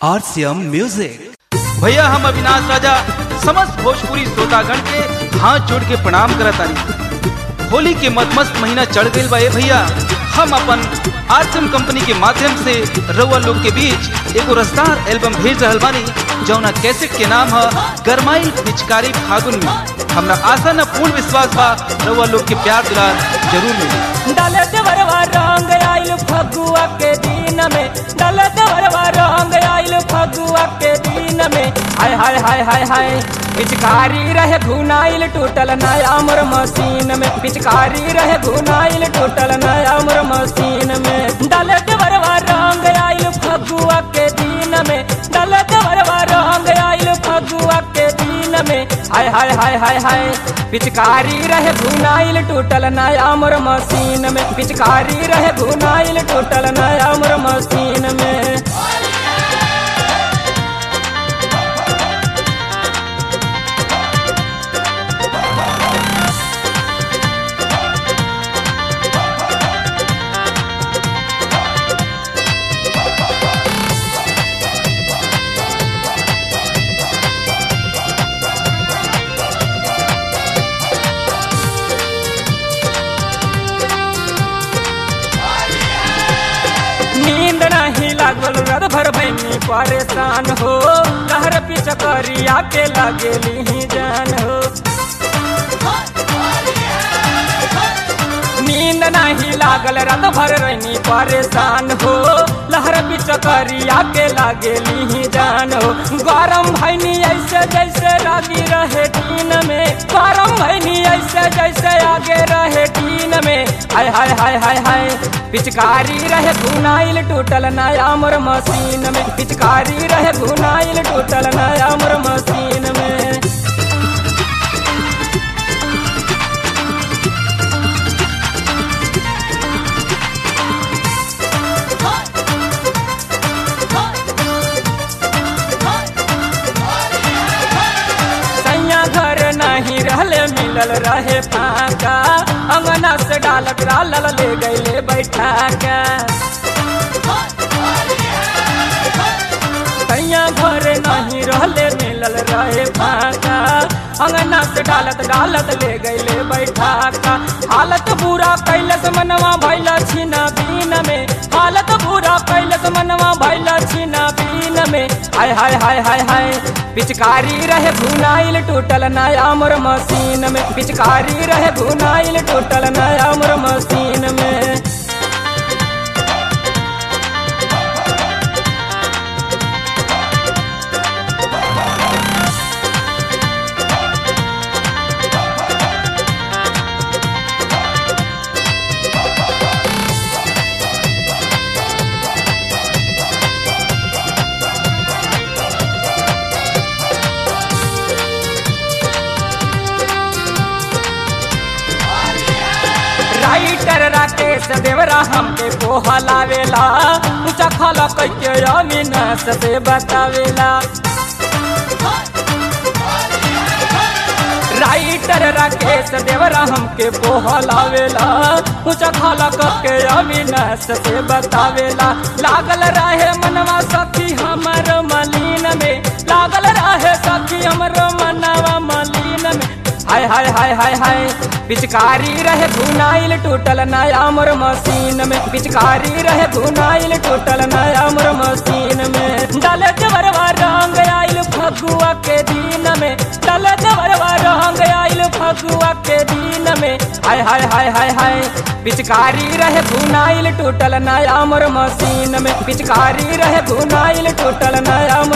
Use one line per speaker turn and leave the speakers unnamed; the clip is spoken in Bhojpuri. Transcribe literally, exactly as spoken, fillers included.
RCM music.
भैया हम अविनाश राजा समस्त भोजपुरी श्रोतागण के हाथ जोड़ के प्रणाम करत तारी। होली के मदमस्त महीना चढ़ गई बा। भैया हम अपन आरसीएम कंपनी के माध्यम से रउआ लोग के बीच एगो रसदार एल्बम भेज रहल बानी, जौना कैसेट के नाम है गरमाई पिचकारी फागुन में। हमरा आशा न पूर्ण विश्वास बा रउआ लोग के प्यार दुलार जरूर मिली।
डाले देवरवा रंग आइल फगुआ के दिन में, डाले देवरवा रंग आइल फगुआ के दिन में। हाय हाय हाय हाय हाय पिचकारी रहे भुनाइल टूटल नया मोर मशीन में, पिचकारी रहे भुनाइल टूटल नया मोर मशीन में। डाले देवरवा रंग आइल फगुआ के दिन में, डाले देवरवा रंग आइल फगुआ के दिन में। हाय हाय हाय हाय हाय पिचकारी रहे भुनाइल टूटल नया मोर मशीन में, पिचकारी रहे भुनाइल टूटल नया मोर मशीन में। नींद नहीं लागल रात भर भैनी परेशान हो, लहर पिचकरिया के लगेली ही जान हो। नींद नहीं लागल रात भर रहनी परेशान हो, लहर पिचकरिया के लगेली ही जान हो। गरम भैनी ऐसे जैसे रागी रहे टीन में, गरम भैनी ऐसे जैसे आगे रहे टीन में। हाय हाय हाय हाय हाय पिचकारी रहे भुनाइल टूटल नया मोर मशीन में, पिचकारी रहे भुनाइल टूटल नया मोर मशीन में। नहीं रहले मिलल रहे फाका, अंगना से डालत डालल ले गईले बैठा का। तैया घर नहीं रहले मिलल रहे फाका, अंगना से डालत डालत ले गईले बैठा का। हालत बुरा कैलस मनवा भैला छीना बीन में, हालत बुरा कैलस मनवा भैला छीना बीन में। हाय हाय हाय हाय हाय पिचकारी रहे भुनाइल टूटल नया मोर मशीन में, पिचकारी रहे भुनाइल टूटल नया मोर मशीन में। राइटर राकेश देवरा हमके पोहलावेला, ऊंचा खाला कैके अविनाश से बतावेला। राइटर राकेश देवरा हमके पोहलावेला, ऊंचा खाला कैके अविनाश से बतावेला। लागल रहे मनवा सखी हमर मलीन में, लागल रहे सखी हमर मनवा मलीन में। हाय हाय हाय हाय हाय पिचकारी रहे भुनाइल टूटल नया मोर मशीन में, पिचकारी रहे भुनाइल टूटल नया मोर मशीन में। डाले देवरवा रंग आइल फगुआ के दिन में, डाले देवरवा रंग आइल फगुआ के दिन में। हाय हाय हाय हाय हाय पिचकारी रहे भुनाइल टूटल नया मोर मशीन में, पिचकारी रहे भुनाइल टूटल नया